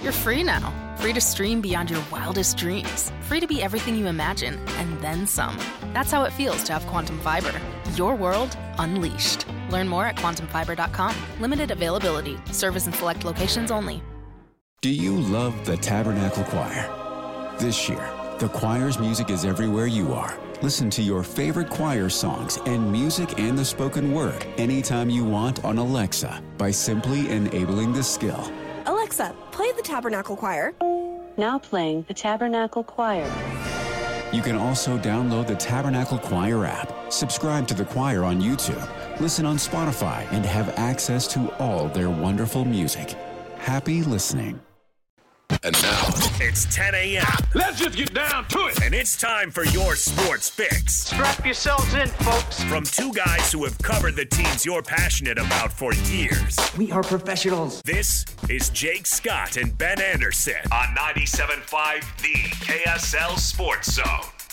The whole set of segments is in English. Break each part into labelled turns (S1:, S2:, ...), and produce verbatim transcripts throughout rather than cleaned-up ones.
S1: You're free now. Free to stream beyond your wildest dreams. Free to be everything you imagine, and then some. That's how it feels to have Quantum Fiber. Your world unleashed. Learn more at quantum fiber dot com. Limited availability. Service in select locations only.
S2: Do you love the Tabernacle Choir? This year, the choir's music is everywhere you are. Listen to your favorite choir songs and music and the spoken word anytime you want on Alexa by simply enabling the skill.
S3: Alexa, play the Tabernacle Choir.
S4: Now playing the Tabernacle Choir.
S2: You can also download the Tabernacle Choir app, subscribe to the choir on YouTube, listen on Spotify, and have access to all their wonderful music. Happy listening.
S5: And now, it's ten a.m.
S6: Let's just get down to it.
S5: And it's time for your sports fix.
S6: Strap yourselves in, folks.
S5: From two guys who have covered the teams you're passionate about for years.
S7: We are professionals.
S5: This is Jake Scott and Ben Anderson on ninety-seven point five The K S L Sports Zone.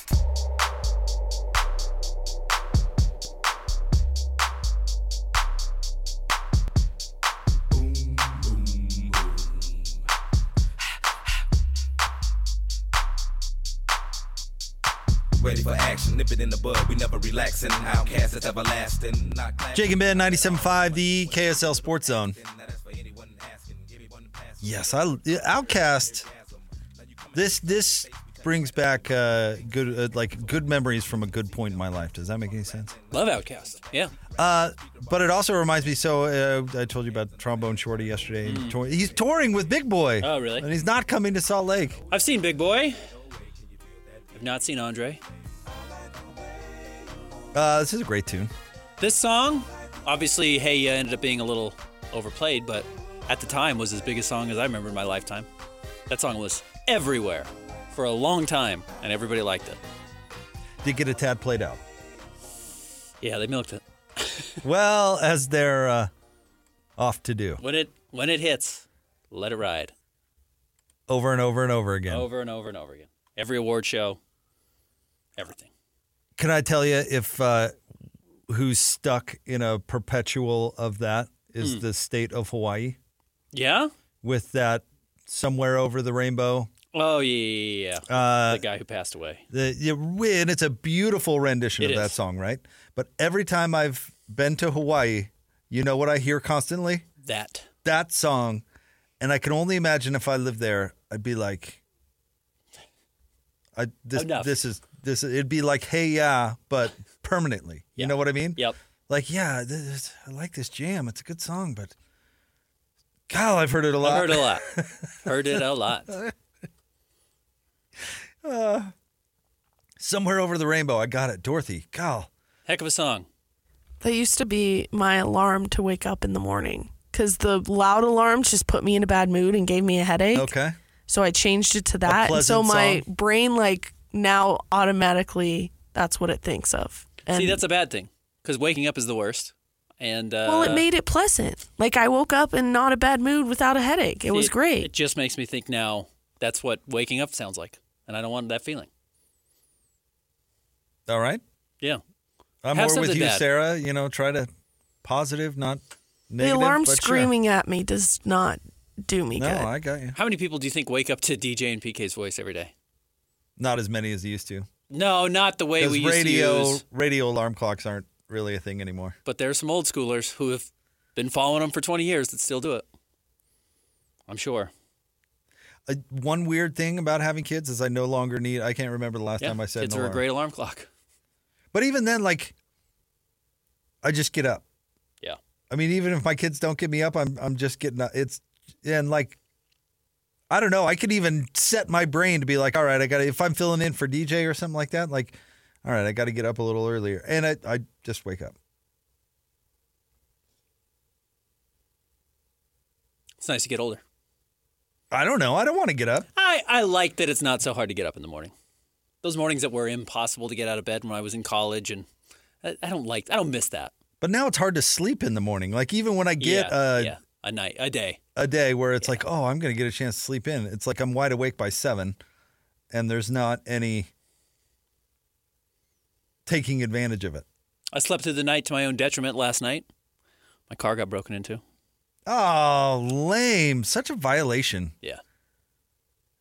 S8: Ready for action, nip it in the bud. We never relaxing. Outcast is everlasting.
S9: Jake and Ben, ninety-seven point five The K S L Sports Zone. Yes, I Outcast. This this brings back uh, good uh, like good memories from a good point in my life. Does that make any sense?
S10: Love Outcast. Yeah.
S9: Uh, but it also reminds me. So uh, I told you about Trombone Shorty yesterday.
S10: Mm.
S9: Tour- he's touring with Big Boy.
S10: Oh, really?
S9: And he's not coming to Salt Lake.
S10: I've seen Big Boy. I've not seen Andre.
S9: Uh, this is a great tune.
S10: This song, obviously, Hey Ya ended up being a little overplayed, but at the time was as big a song as I remember in my lifetime. That song was everywhere for a long time, and everybody liked it.
S9: Did get a tad played out.
S10: Yeah, they milked it.
S9: Well, as they're uh, off to do.
S10: When it when it hits, let it ride.
S9: Over and over and over again.
S10: Over and over and over again. Every award show, everything.
S9: Can I tell you if uh, who's stuck in a perpetual of that is
S10: Mm.
S9: the state of Hawaii?
S10: Yeah?
S9: With that Somewhere Over the Rainbow.
S10: Oh, yeah, yeah, yeah.
S9: Uh,
S10: the guy who passed away.
S9: The, yeah, and it's a beautiful rendition
S10: It
S9: of that
S10: is.
S9: song, right? But every time I've been to Hawaii, you know what I hear constantly?
S10: That.
S9: That song. And I can only imagine if I lived there, I'd be like, I this
S10: Enough.
S9: this is this it'd be like Hey Ya, but permanently. You
S10: Yeah.
S9: know what I mean?
S10: Yep.
S9: Like, yeah, this, I like this jam. It's a good song, but God, I've heard it a lot.
S10: I've heard it a lot. Heard it a lot.
S9: uh, Somewhere Over the Rainbow. I got it. Dorothy. Gal.
S10: Heck of a song.
S11: That used to be my alarm to wake up in the morning because the loud alarms just put me in a bad mood and gave me a headache.
S9: Okay.
S11: So I changed it to that. And
S9: pleasant
S11: so my
S9: song.
S11: brain, like, now automatically, that's what it thinks of. And,
S10: See, that's a bad thing because waking up is the worst. And uh,
S11: well, it made it pleasant. Like, I woke up in not a bad mood without a headache. It
S10: see,
S11: was great.
S10: It just makes me think now that's what waking up sounds like. And I don't want that feeling.
S9: All right.
S10: Yeah.
S9: I'm
S10: Have
S9: more with
S10: something
S9: you,
S10: bad.
S9: Sarah. You know, try to positive, not
S11: the
S9: negative.
S11: alarm
S9: but sure.
S11: screaming at me does not do me
S9: No,
S11: good.
S9: I got you.
S10: How many people do you think wake up to D J and P K's voice every day?
S9: Not as many as used to.
S10: No, not the way we used
S9: radio,
S10: to use.
S9: radio alarm clocks aren't really a thing anymore.
S10: But there's some old schoolers who have been following them for twenty years that still do it. I'm sure.
S9: Uh, one weird thing about having kids is I no longer need, I can't remember the last
S10: Yeah,
S9: time I said
S10: kids
S9: an
S10: are a
S9: alarm.
S10: great alarm clock.
S9: But even then, like, I just get up.
S10: Yeah.
S9: I mean, even if my kids don't get me up, I'm I'm just getting up. It's, and like, I don't know. I could even set my brain to be like, all right, I got to, if I'm filling in for D J or something like that, like, all right, I got to get up a little earlier. And I, I just wake up.
S10: It's nice to get older.
S9: I don't know. I don't want to get up.
S10: I, I like that it's not so hard to get up in the morning. Those mornings that were impossible to get out of bed when I was in college, and I, I don't like, I don't miss that.
S9: But now it's hard to sleep in the morning. Like, even when I get
S10: yeah,
S9: a,
S10: yeah, a night, a day.
S9: a day where it's
S10: Yeah.
S9: like, oh, I'm going to get a chance to sleep in. It's like I'm wide awake by seven, and there's not any taking advantage of it.
S10: I slept through the night to my own detriment last night. My car got broken into.
S9: Oh, lame. Such a violation.
S10: Yeah.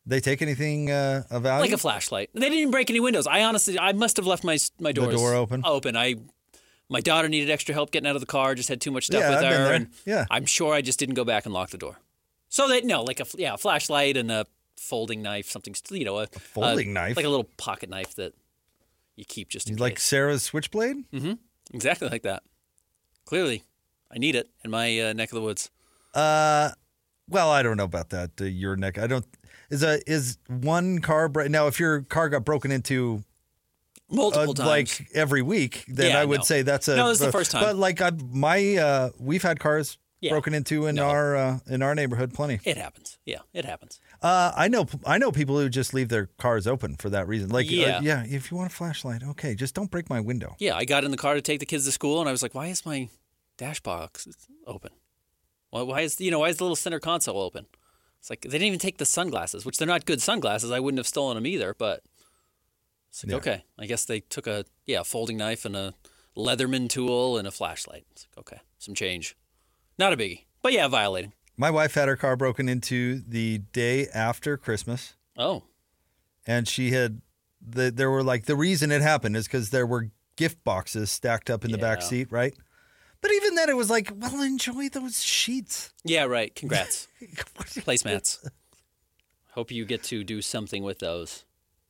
S9: They take anything uh, of value?
S10: Like a flashlight. They didn't even break any windows. I honestly, I must have left my my doors
S9: the door open.
S10: Open. I, my daughter needed extra help getting out of the car. Just had too much stuff
S9: Yeah,
S10: with
S9: I've been
S10: her,
S9: there.
S10: and
S9: Yeah.
S10: I'm sure I just didn't go back and lock the door. So they no, like a yeah, a flashlight and a folding knife, something you know, a, a
S9: folding
S10: a,
S9: knife?
S10: like a little pocket knife that you keep just in
S9: Like
S10: case.
S9: Sarah's switchblade?
S10: Mm-hmm. Exactly like that. Clearly, I need it in my uh, neck of the woods.
S9: Uh, well, I don't know about that. Uh, your neck. I don't. Is a is one car bro- now? If your car got broken into
S10: multiple
S9: uh,
S10: times,
S9: like every week, then
S10: Yeah,
S9: I would
S10: no.
S9: say that's a
S10: No, this is the first time.
S9: But like I, my, uh, we've had cars
S10: Yeah.
S9: broken into in
S10: No.
S9: our uh, in our neighborhood plenty.
S10: it happens. Yeah, it happens.
S9: Uh, I know I know people who just leave their cars open for that reason. Like,
S10: Yeah.
S9: uh, yeah, if you want a flashlight, okay, just don't break my window.
S10: Yeah, I got in the car to take the kids to school, and I was like, "Why is my dash box open? Why, why is you know why is the little center console open?" It's like they didn't even take the sunglasses, which they're not good sunglasses. I wouldn't have stolen them either. But it's like,
S9: Yeah.
S10: okay, I guess they took a yeah a folding knife and a Leatherman tool and a flashlight. It's like, okay, some change, not a biggie, but yeah, violating.
S9: My wife had her car broken into the day after Christmas.
S10: Oh,
S9: And she had, the, there were like, the reason it happened is because there were gift boxes stacked up in the back
S10: Yeah.
S9: seat, right? But even then, it was like, well, enjoy those sheets.
S10: yeah, right. Congrats, placemats. Hope you get to do something with those.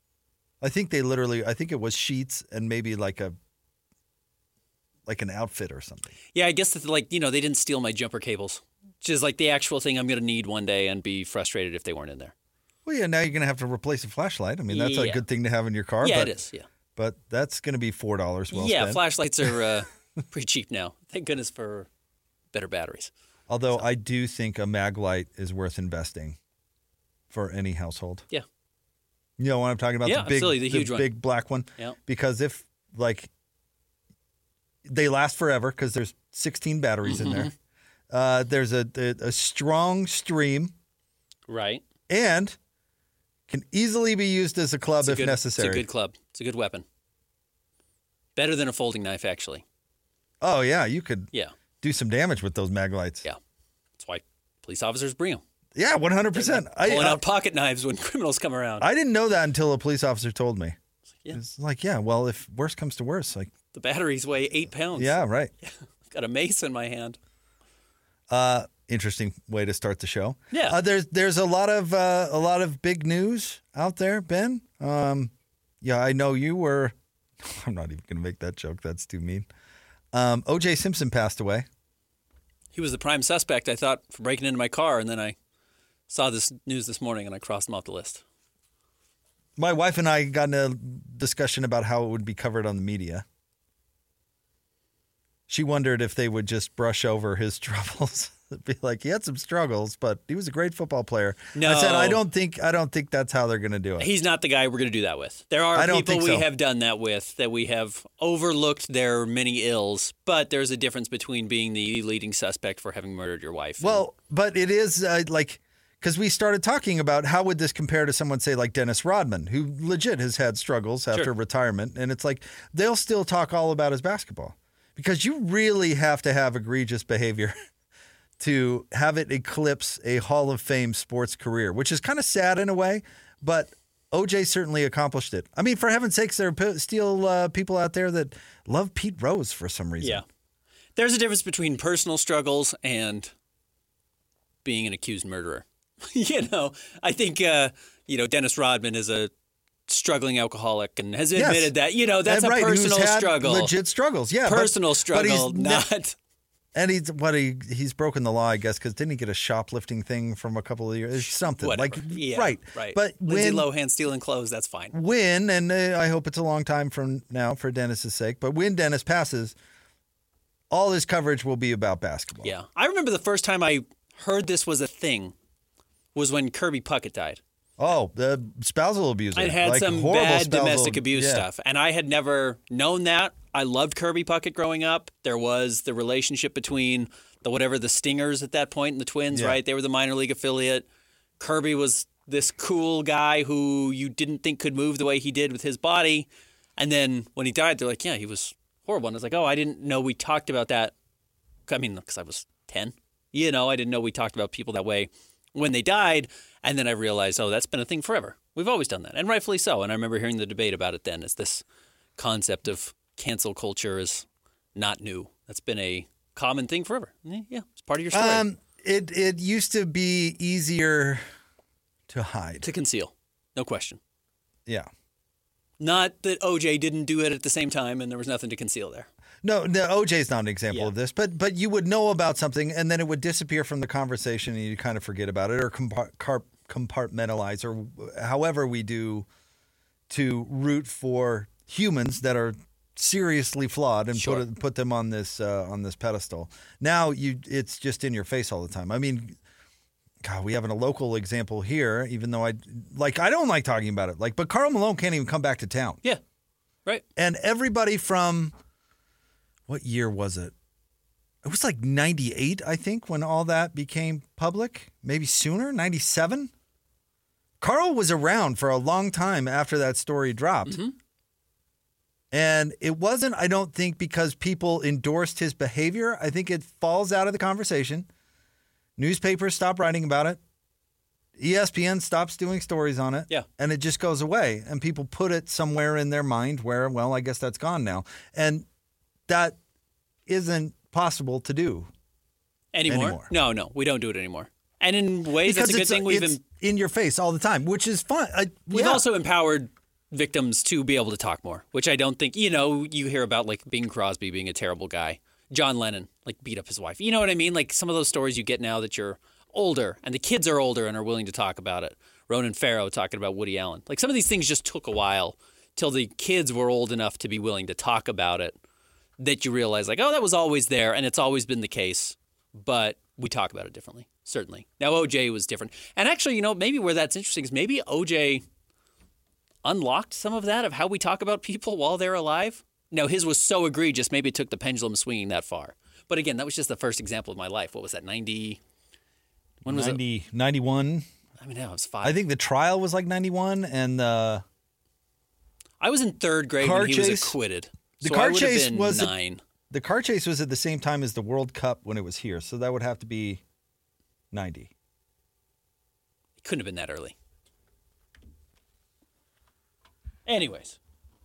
S9: I think they literally, I think it was sheets and maybe like a, like an outfit or something.
S10: Yeah, I guess that like you know they didn't steal my jumper cables, which is like the actual thing I'm going to need one day and be frustrated if they weren't in there.
S9: Well, yeah, now you're going to have to replace a flashlight. I mean, that's a
S10: Yeah.
S9: good thing to have in your car.
S10: Yeah,
S9: but,
S10: it is. Yeah,
S9: But that's going to be four dollars well
S10: yeah.
S9: spent.
S10: Flashlights are uh, pretty cheap now. Thank goodness for better batteries.
S9: Although I do think a mag light is worth investing for any household.
S10: Yeah.
S9: You know what I'm talking about?
S10: Yeah,
S9: the big,
S10: absolutely, the huge one.
S9: big black one.
S10: Yeah.
S9: Because if like they last forever because there's sixteen batteries in there. Uh, there's a, a a strong stream
S10: Right.
S9: and can easily be used as a club
S10: It's a
S9: if
S10: good,
S9: necessary.
S10: It's a good club. It's a good weapon. Better than a folding knife, actually.
S9: Oh yeah, you could
S10: Yeah.
S9: do some damage with those mag lights.
S10: Yeah. That's why police officers bring them.
S9: Yeah, one hundred percent. I
S10: Pulling
S9: uh,
S10: out pocket knives when criminals come around.
S9: I didn't know that until a police officer told me.
S10: Yeah.
S9: It's like, yeah, well, if worse comes to worse, like,
S10: The batteries weigh eight pounds.
S9: yeah, right.
S10: Got a mace in my hand.
S9: Uh, interesting way to start the show.
S10: Yeah.
S9: Uh, there's there's a lot of uh, a lot of big news out there, Ben. Um, yeah, I know you were. I'm not even going to make that joke. That's too mean. Um, O J Simpson passed away.
S10: He was the prime suspect, I thought, for breaking into my car, and then I saw this news this morning and I crossed him off the list.
S9: My wife and I got in a discussion about how it would be covered on the media. She wondered if they would just brush over his troubles. Be like, he had some struggles, but he was a great football player. I said,
S10: No.
S9: I don't think, I don't think that's how they're going to do it.
S10: He's not the guy we're going to do that with. There are
S9: I don't
S10: people
S9: think
S10: we
S9: so.
S10: have done that with, that we have overlooked their many ills, but there's a difference between being the leading suspect for having murdered your wife.
S9: Well, but it is uh, like, because we started talking about how would this compare to someone, say, like Dennis Rodman, who legit has had struggles after
S10: Sure.
S9: retirement. And it's like, they'll still talk all about his basketball because you really have to have egregious behavior to have it eclipse a Hall of Fame sports career, which is kind of sad in a way, but O J certainly accomplished it. I mean, for heaven's sakes, there are p- still uh, people out there that love Pete Rose for some reason.
S10: Yeah. There's a difference between personal struggles and being an accused murderer. you know, I think, uh, you know, Dennis Rodman is a struggling alcoholic and has
S9: Yes.
S10: admitted that, you know, that's
S9: And
S10: a
S9: right, who's
S10: personal
S9: had
S10: struggle.
S9: legit struggles, yeah. but-
S10: Personal
S9: but
S10: struggle,
S9: he's ne-
S10: not...
S9: And he's what he he's broken the law, I guess, because didn't he get a shoplifting thing from a couple of years? It's something
S10: Whatever.
S9: like
S10: yeah,
S9: right,
S10: right.
S9: But
S10: Lindsay
S9: when
S10: Lohan stealing clothes, that's fine.
S9: when and uh, I hope it's a long time from now for Dennis's sake. But when Dennis passes, all his coverage will be about basketball.
S10: Yeah, I remember the first time I heard this was a thing was when Kirby Puckett died.
S9: Oh, the spousal abuse.
S10: I had
S9: like
S10: some
S9: horrible
S10: bad
S9: spousal-
S10: domestic abuse
S9: yeah.
S10: stuff, and I had never known that. I loved Kirby Puckett growing up. There was the relationship between the whatever the Stingers at that point and the Twins,
S9: Yeah.
S10: right? They were the minor league affiliate. Kirby was this cool guy who you didn't think could move the way he did with his body. And then when he died, they're like, yeah, he was horrible. And I was like, oh, I didn't know we talked about that. I mean, because I was ten. You know, I didn't know we talked about people that way when they died. And then I realized, oh, that's been a thing forever. We've always done that, and rightfully so. And I remember hearing the debate about it then, as this concept of cancel culture is not new. That's been a common thing forever. Yeah, it's part of your story.
S9: Um, it it used to be easier to hide.
S10: To conceal, no question.
S9: Yeah.
S10: Not that O J didn't do it at the same time and there was nothing to conceal there.
S9: No, no, O J's not an example
S10: Yeah.
S9: of this, but but you would know about something and then it would disappear from the conversation and you kind of forget about it or compart- car- compartmentalize or however we do to root for humans that are seriously flawed and
S10: Sure.
S9: put it, put them on this uh, on this pedestal. Now you it's just in your face all the time. I mean, God, we have a local example here, even though I like I don't like talking about it. Like, but Karl Malone can't even come back to town.
S10: Yeah, right.
S9: And everybody from what year was it? It was like ninety-eight, I think, when all that became public. Maybe sooner, ninety-seven. Carl was around for a long time after that story dropped.
S10: Mm-hmm.
S9: And it wasn't, I don't think, because people endorsed his behavior. I think it falls out of the conversation. Newspapers stop writing about it. E S P N stops doing stories on it.
S10: Yeah.
S9: And it just goes away. And people put it somewhere in their mind where, well, I guess that's gone now. And that isn't possible to do
S10: Anymore?
S9: anymore.
S10: No, no, we don't do it anymore. And in ways,
S9: Because
S10: that's a good
S9: it's,
S10: thing. We've
S9: it's
S10: em-
S9: in your face all the time, which is fun. I,
S10: we've
S9: yeah.
S10: also empowered victims to be able to talk more, which I don't think, you know, you hear about like Bing Crosby being a terrible guy. John Lennon, like, beat up his wife. You know what I mean? Like, some of those stories you get now that you're older and the kids are older and are willing to talk about it. Ronan Farrow talking about Woody Allen. Like, some of these things just took a while till the kids were old enough to be willing to talk about it, that you realize, like, oh, that was always there and it's always been the case, but we talk about it differently, certainly. Now, O J was different. And actually, you know, maybe where that's interesting is maybe O J unlocked some of that of how we talk about people while they're alive. Now, his was so egregious, maybe it took the pendulum swinging that far. But again, that was just the first example of my life. What was that, ninety? When was
S9: ninety,
S10: it?
S9: ninety-one.
S10: I mean, no, it was five.
S9: I think the trial was like ninety-one, and uh,
S10: I was in third grade
S9: car
S10: when he was
S9: chase-
S10: acquitted.
S9: the
S10: so
S9: car
S10: I would
S9: chase
S10: have been
S9: was a-
S10: nine.
S9: the car chase was at the same time as the World Cup when it was here, so that would have to be ninety.
S10: It couldn't have been that early. Anyways.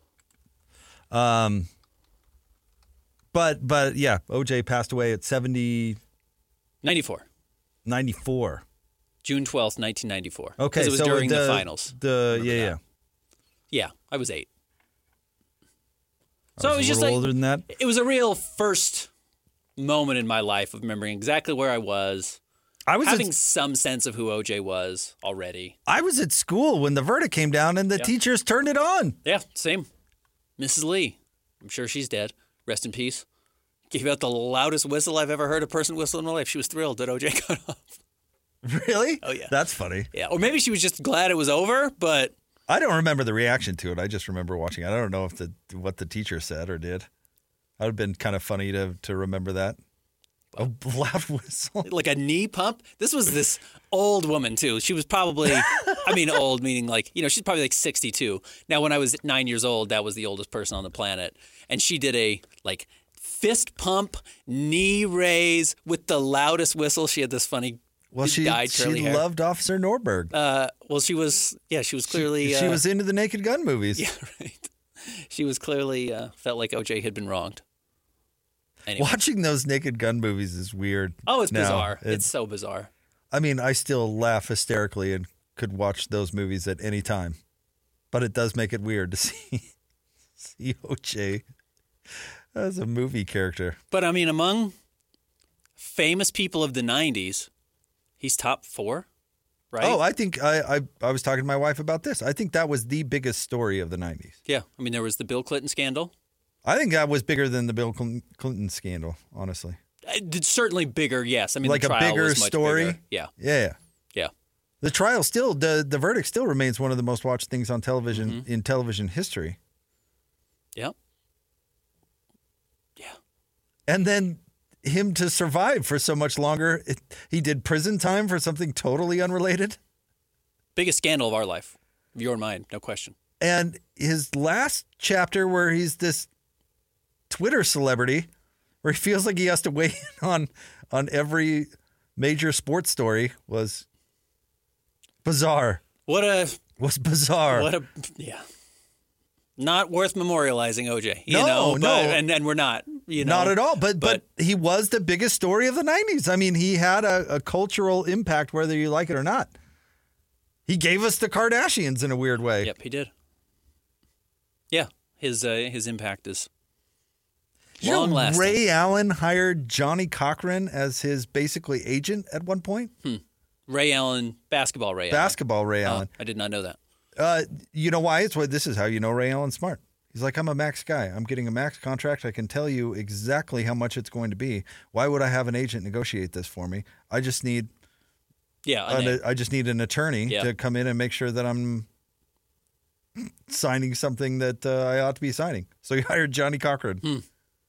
S9: Um, but but yeah, O J passed away at seventy,
S10: ninety-four.
S9: ninety-four.
S10: June twelfth, nineteen ninety-four.
S9: Okay,
S10: Because it was
S9: so
S10: during
S9: the,
S10: the finals.
S9: The yeah
S10: that.
S9: yeah.
S10: Yeah, I was eight.
S9: I
S10: So
S9: was
S10: it was
S9: a
S10: just
S9: little
S10: like,
S9: older than that.
S10: It was a real first moment in my life of remembering exactly where I was,
S9: I was
S10: having
S9: at,
S10: some sense of who O J was already.
S9: I was at school when the verdict came down and the
S10: Yeah.
S9: teachers turned it on.
S10: Yeah, same. Missus Lee. I'm sure she's dead. Rest in peace. Gave out the loudest whistle I've ever heard a person whistle in my life. She was thrilled that O J got off.
S9: Really?
S10: Oh, yeah.
S9: That's funny.
S10: Yeah, or maybe she was just glad it was over, but
S9: I don't remember the reaction to it. I just remember watching it. I don't know if the what the teacher said or did. That would have been kind of funny to to remember that. A loud whistle.
S10: like a knee pump. This was this old woman, too. She was probably, I mean, old, meaning like, you know, she's probably like sixty-two. Now, when I was nine years old, that was the oldest person on the planet. And she did a, like, fist pump, knee raise with the loudest whistle. She had this funny,
S9: Well, she
S10: dyed curly
S9: she
S10: hair.
S9: loved Officer Norberg.
S10: Uh, well, she was, yeah, she was clearly.
S9: she
S10: uh,
S9: was into the Naked Gun movies.
S10: Yeah, right. She was clearly, uh, felt like O J had been wronged. Anyway.
S9: Watching those Naked Gun movies is weird.
S10: Oh, it's
S9: now.
S10: bizarre.
S9: It-
S10: it's so bizarre.
S9: I mean, I still laugh hysterically and could watch those movies at any time. But it does make it weird to see, see O J as a movie character.
S10: But I mean, among famous people of the nineties, he's top four, right?
S9: Oh, I think I, I I was talking to my wife about this. I think that was the biggest story of the nineties.
S10: Yeah. I mean, there was the Bill Clinton scandal.
S9: I think that was bigger than the Bill Clinton Clinton scandal, honestly.
S10: It's certainly bigger, yes. I mean,
S9: Like
S10: the
S9: a
S10: trial
S9: bigger
S10: was much
S9: story?
S10: bigger. Yeah.
S9: Yeah.
S10: Yeah.
S9: The trial still, the, the verdict still remains one of the most watched things on television
S10: Mm-hmm.
S9: in television history.
S10: Yeah. Yeah.
S9: And then him to survive for so much longer, it, he did prison time for something totally unrelated.
S10: Biggest scandal of our life. Of your mind, no question.
S9: And his last chapter where he's this Twitter celebrity where he feels like he has to weigh in on on every major sports story was Bizarre.
S10: What a
S9: was bizarre.
S10: What a yeah. Not worth memorializing O J. You
S9: no,
S10: know, but,
S9: no,
S10: and and we're not. You know,
S9: not at all. But, but but he was the biggest story of the nineties. I mean, he had a, a cultural impact, whether you like it or not. He gave us the Kardashians in a weird way.
S10: Yep, he did. Yeah, his uh, his impact is long lasting.
S9: Ray Allen hired Johnny Cochran as his basically agent at one point.
S10: Hmm. Ray Allen, basketball Ray Allen.
S9: Basketball Ray
S10: oh,
S9: Allen.
S10: I did not know that.
S9: Uh, you know why? It's why this is how you know Ray Allen's smart. He's like, I'm a max guy. I'm getting a max contract. I can tell you exactly how much it's going to be. Why would I have an agent negotiate this for me? I just need,
S10: yeah,
S9: an, I just need an attorney
S10: yeah.
S9: to come in and make sure that I'm signing something that uh, I ought to be signing. So he hired Johnny Cochran.
S10: Hmm.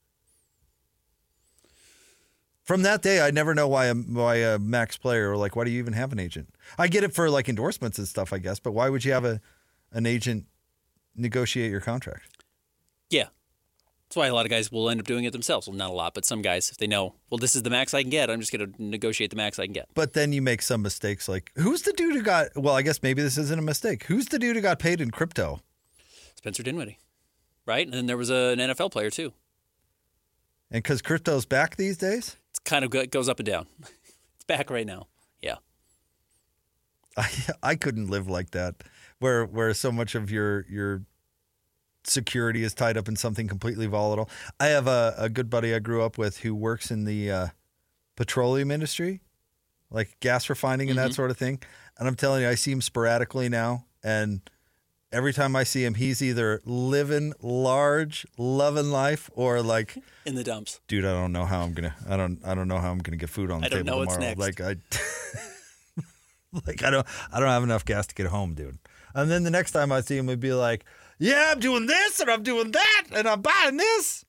S9: From that day, I never know why a, why a max player, or like, why do you even have an agent? I get it for like endorsements and stuff, I guess, but why would you have a an agent negotiate your contract?
S10: Yeah. That's why a lot of guys will end up doing it themselves. Well, not a lot, but some guys, if they know, well, this is the max I can get, I'm just going to negotiate the max I can get.
S9: But then you make some mistakes like, who's the dude who got, well, I guess maybe this isn't a mistake. Who's the dude who got paid in crypto?
S10: Spencer Dinwiddie, right? And then there was a, an N F L player too.
S9: And because crypto's back these days?
S10: It's kind of it goes up and down. It's back right now. Yeah.
S9: I I couldn't live like that, where where so much of your your security is tied up in something completely volatile. I have a, a good buddy I grew up with who works in the uh, petroleum industry, like gas refining and
S10: mm-hmm.
S9: that sort of thing. And I'm telling you, I see him sporadically now, and every time I see him, he's either living large, loving life, or like
S10: in the dumps.
S9: Dude, I don't know how I'm gonna. I don't. I don't know how I'm gonna get food on the
S10: I don't
S9: table
S10: know
S9: tomorrow.
S10: what's next.
S9: Like I, like I don't. I don't have enough gas to get home, dude. And then the next time I see him, he'd be like, "Yeah, I'm doing this, and I'm doing that, and I'm buying this."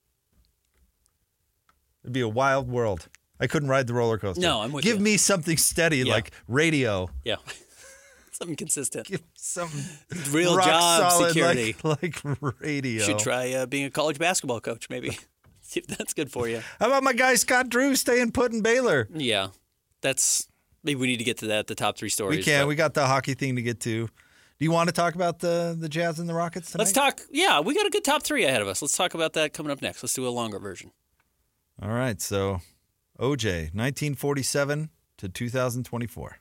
S9: It'd be a wild world. I couldn't ride the roller coaster.
S10: No, I'm with
S9: Give
S10: you.
S9: me something steady,
S10: Yeah.
S9: like radio.
S10: Yeah. Something consistent.
S9: Give me something
S10: real
S9: rock
S10: job
S9: solid,
S10: security.
S9: like, like radio.
S10: You should try uh, being a college basketball coach, maybe. See if that's good for you.
S9: How about my guy Scott Drew staying put in Baylor?
S10: Yeah, that's maybe we need to get to that. The top three stories.
S9: We can.
S10: but-
S9: We got the hockey thing to get to. Do you want to talk about the the Jazz and the Rockets tonight?
S10: Let's talk. Yeah, we got a good top three ahead of us. Let's talk about that coming up next. Let's do a longer version.
S9: All right. So, O J, nineteen forty-seven to two thousand twenty-four.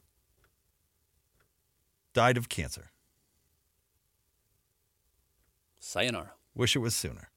S9: Died of cancer.
S10: Sayonara.
S9: Wish it was sooner.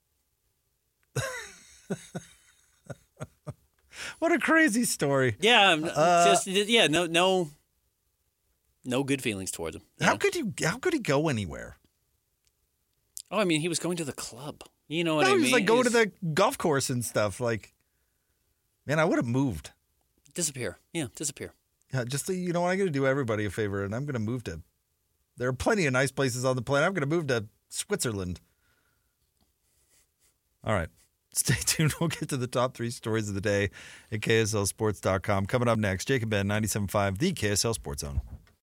S9: What a crazy story.
S10: Yeah, I'm-
S9: Uh,
S10: just yeah, no, no, no good feelings towards him. you
S9: How
S10: know?
S9: could you? How could he go anywhere?
S10: Oh, I mean, he was going to the club. You know what
S9: No,
S10: I
S9: he
S10: mean?
S9: was like going to
S10: He's-
S9: the golf course and stuff. Like, man, I would have moved.
S10: disappear. Yeah, disappear.
S9: Yeah, just you know what, I'm going to do everybody a favor, and I'm going to move to. There are plenty of nice places on the planet. I'm going to move to Switzerland. All right. Stay tuned. We'll get to the top three stories of the day at K S L Sports dot com. Coming up next, Jake and Ben, ninety-seven point five, the K S L Sports Zone.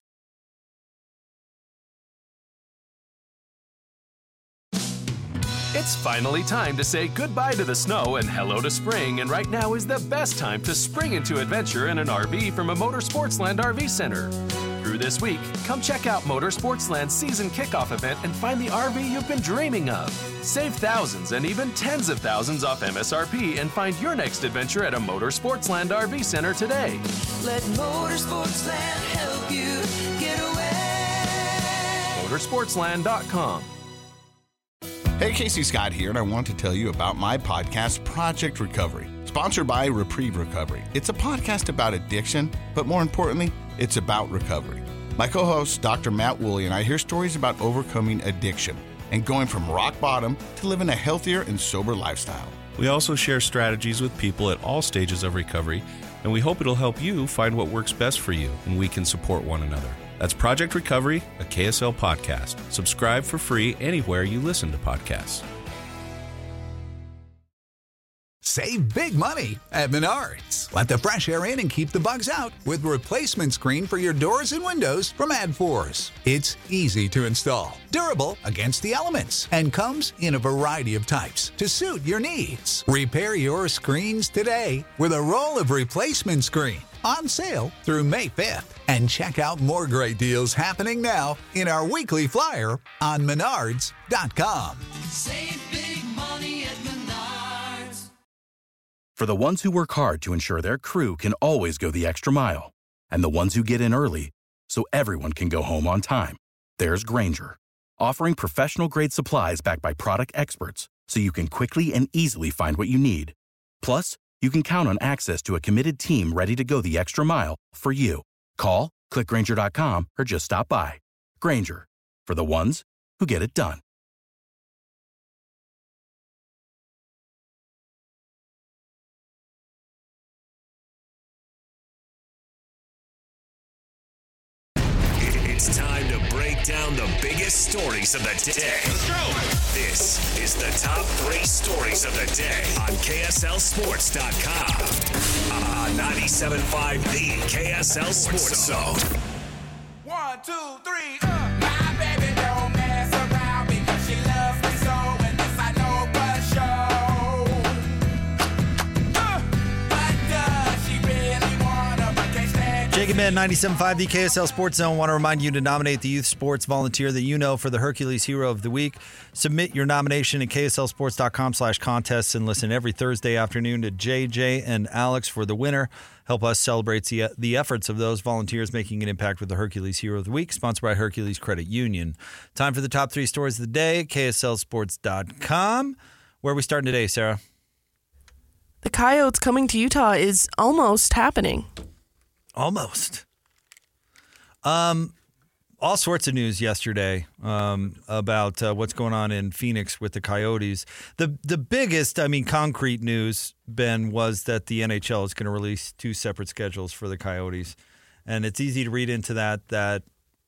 S7: It's finally time to say goodbye to the snow and hello to spring, and right now is the best time to spring into adventure in an R V from a Motorsportsland R V Center. Through this week, come check out Motorsportsland's season kickoff event and find the R V you've been dreaming of. Save thousands and even tens of thousands off M S R P and find your next adventure at a Motorsportsland R V Center today.
S12: Let Motorsportsland help you get away.
S7: Motorsportsland dot com.
S13: Hey, Casey Scott here, and I want to tell you about my podcast, Project Recovery, sponsored by Reprieve Recovery. It's a podcast about addiction, but more importantly, it's about recovery. My co-host, Doctor Matt Woolley, and I hear stories about overcoming addiction and going from rock bottom to living a healthier and sober lifestyle.
S14: We also share strategies with people at all stages of recovery, and we hope it'll help you find what works best for you, and we can support one another. That's Project Recovery, a K S L podcast. Subscribe for free anywhere you listen to podcasts.
S15: Save big money at Menards. Let the fresh air in and keep the bugs out with replacement screen for your doors and windows from AdForce. It's easy to install, durable against the elements, and comes in a variety of types to suit your needs. Repair your screens today with a roll of replacement screen on sale through May fifth. And check out more great deals happening now in our weekly flyer on menards dot com.
S12: Save big money at Menards.
S16: For the ones who work hard to ensure their crew can always go the extra mile, and the ones who get in early so everyone can go home on time, there's Grainger, offering professional-grade supplies backed by product experts so you can quickly and easily find what you need. Plus, you can count on access to a committed team ready to go the extra mile for you. Call, click Grainger dot com, or just stop by. Grainger, for the ones who get it done.
S5: It's time to break down the biggest stories of the day. Let's go. This is the top three stories of the day on K S L Sports dot com. On ninety-seven point five, the K S L Sports Zone.
S12: One, two, three, uh. My baby don't mess around because she loves me so, and this I know for sure. Uh, but does she really wanna, but can't stand
S9: Jake and Ben, ninety-seven point five, the K S L Sports Zone. Want to remind you to nominate the youth sports volunteer that you know for the Hercules Hero of the Week. Submit your nomination at K S L Sports dot com slash contests and listen every Thursday afternoon to J J and Alex for the winner. Help us celebrate the, the efforts of those volunteers making an impact with the Hercules Hero of the Week, sponsored by Hercules Credit Union. Time for the top three stories of the day, K S L Sports dot com. Where are we starting today, Sarah?
S11: The Coyotes coming to Utah is almost happening.
S9: Almost. Um, all sorts of news yesterday um, about uh, what's going on in Phoenix with the Coyotes. The the biggest, I mean, concrete news, Ben, was that the N H L is going to release two separate schedules for the Coyotes. And it's easy to read into that that,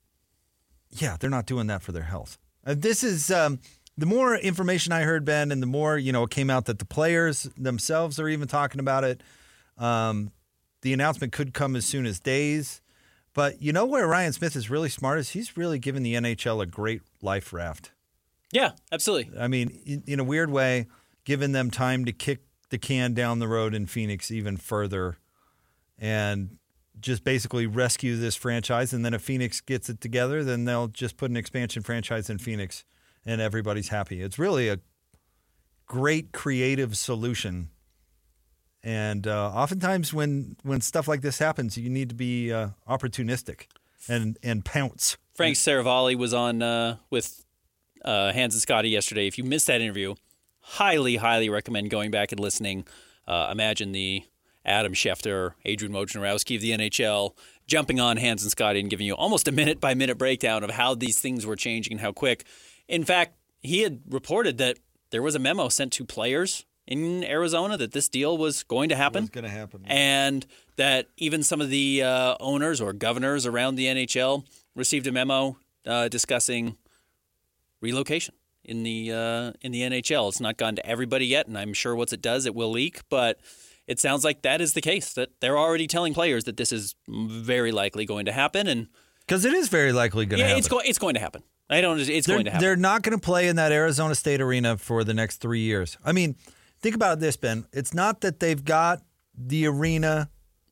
S9: yeah, they're not doing that for their health. Uh, this is um, the more information I heard, Ben, and the more, you know, it came out that the players themselves are even talking about it. Um, the announcement could come as soon as days. But you know where Ryan Smith is really smart is he's really given the N H L a great life raft.
S10: Yeah, absolutely.
S9: I mean, in, in a weird way, giving them time to kick the can down the road in Phoenix even further and just basically rescue this franchise. And then if Phoenix gets it together, then they'll just put an expansion franchise in Phoenix and everybody's happy. It's really a great creative solution. And uh, oftentimes when, when stuff like this happens, you need to be uh, opportunistic and, and pounce.
S10: Frank Saravalli was on uh, with uh, Hans and Scotty yesterday. If you missed that interview, highly, highly recommend going back and listening. Uh, imagine the Adam Schefter, Adrian Wojnarowski of the N H L jumping on Hans and Scotty and giving you almost a minute-by-minute breakdown of how these things were changing and how quick. In fact, he had reported that there was a memo sent to players in Arizona that this deal was going to happen.
S9: It was going to happen.
S10: And that even some of the uh, owners or governors around the N H L received a memo uh, discussing relocation in the uh, in the N H L. It's not gone to everybody yet, and I'm sure once it does, it will leak. But it sounds like that is the case, that they're already telling players that this is very likely going to happen. And
S9: because it is very likely going to
S10: yeah,
S9: happen.
S10: It's, go- it's going to happen. I don't. It's
S9: they're,
S10: going to happen.
S9: They're not going to play in that Arizona State arena for the next three years. I mean, think about this, Ben. It's not that they've got the arena,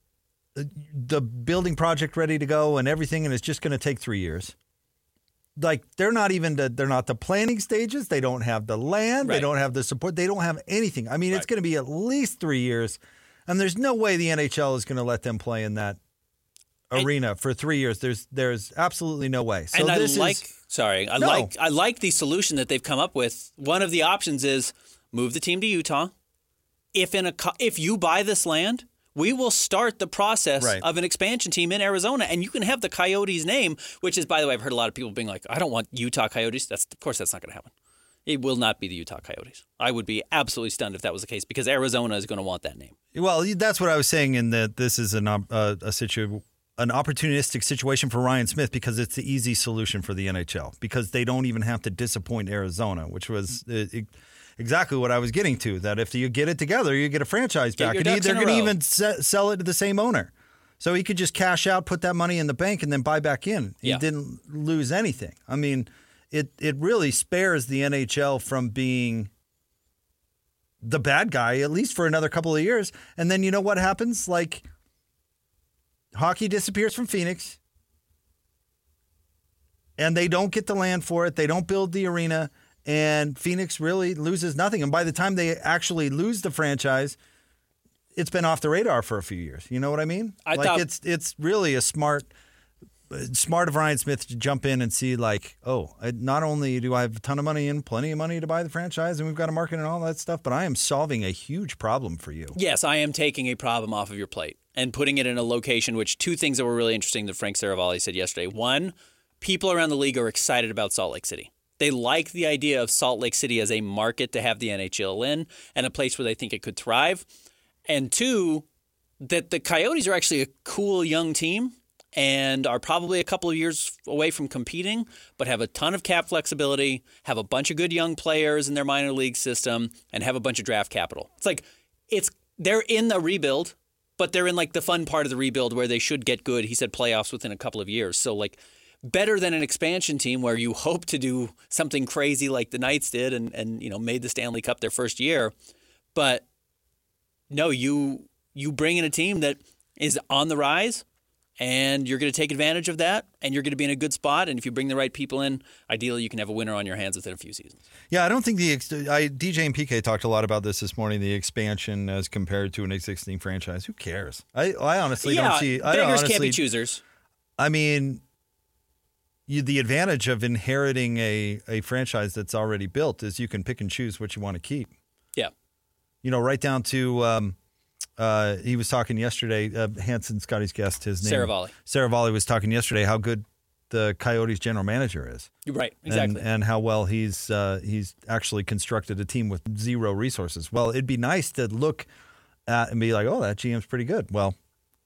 S9: the building project ready to go and everything, and it's just going to take three years. Like, they're not even the, they're not the planning stages. They don't have the land.
S10: Right.
S9: They don't have the support. They don't have anything. I mean,
S10: Right.
S9: it's going to be at least three years, and there's no way the N H L is going to let them play in that arena for three years. There's there's absolutely no way. So
S10: and I
S9: this
S10: like,
S9: is,
S10: sorry, I
S9: No.
S10: like I like the solution that they've come up with. One of the options is move the team to Utah. If in a co- if you buy this land, we will start the process
S9: Right.
S10: of an expansion team in Arizona, and you can have the Coyotes name, which is, by the way, I've heard a lot of people being like, I don't want Utah Coyotes. That's of course that's not going to happen. It will not be the Utah Coyotes. I would be absolutely stunned if that was the case because Arizona is going to want that name.
S9: Well, that's what I was saying in that this is an op- uh, a situ- an opportunistic situation for Ryan Smith because it's the easy solution for the N H L because they don't even have to disappoint Arizona, which was it, it, exactly what I was getting to, that if you get it together, you get a franchise
S10: Get
S9: back.
S10: your
S9: And he-
S10: ducks
S9: they're
S10: in a
S9: going to
S10: row.
S9: even se- sell it to the same owner. So he could just cash out, put that money in the bank, and then buy back in. He
S10: Yeah.
S9: didn't lose anything. I mean, it, it really spares the N H L from being the bad guy, at least for another couple of years. And then you know what happens? Like, hockey disappears from Phoenix, and they don't get the land for it. They don't build the arena, and Phoenix really loses nothing. And by the time they actually lose the franchise, it's been off the radar for a few years. You know what I mean?
S10: I
S9: like
S10: thought-
S9: it's it's really a smart smart of Ryan Smith to jump in and see, like, oh, I, not only do I have a ton of money in, plenty of money to buy the franchise, and we've got a market and all that stuff, but I am solving a huge problem for you.
S10: Yes, I am taking a problem off of your plate and putting it in a location, which two things that were really interesting that Frank Saravalli said yesterday. One, people around the league are excited about Salt Lake City. They like the idea of Salt Lake City as a market to have the N H L in and a place where they think it could thrive. And two, that the Coyotes are actually a cool young team and are probably a couple of years away from competing, but have a ton of cap flexibility, have a bunch of good young players in their minor league system, and have a bunch of draft capital. It's like it's they're in the rebuild, but they're in like the fun part of the rebuild where they should get good. He said playoffs within a couple of years. So like better than an expansion team where you hope to do something crazy like the Knights did and, and you know made the Stanley Cup their first year. But no, you you bring in a team that is on the rise, and you're going to take advantage of that, and you're going to be in a good spot. And if you bring the right people in, ideally you can have a winner on your hands within a few seasons.
S9: Yeah, I don't think the ex- I, D J and P K talked a lot about this this morning. The expansion as compared to an existing franchise. Who cares? I I honestly
S10: yeah,
S9: don't see. I
S10: beggars
S9: honestly,
S10: can't be choosers.
S9: I mean, you, the advantage of inheriting a a franchise that's already built is you can pick and choose what you want to keep.
S10: Yeah.
S9: You know, right down to um, uh, he was talking yesterday. Uh, Hanson, Scotty's guest, his name
S10: Saravalli.
S9: Saravalli was talking yesterday how good the Coyotes general manager is.
S10: Right, exactly.
S9: And, and how well he's uh, he's actually constructed a team with zero resources. Well, it'd be nice to look at and be like, oh, that G M's pretty good. Well,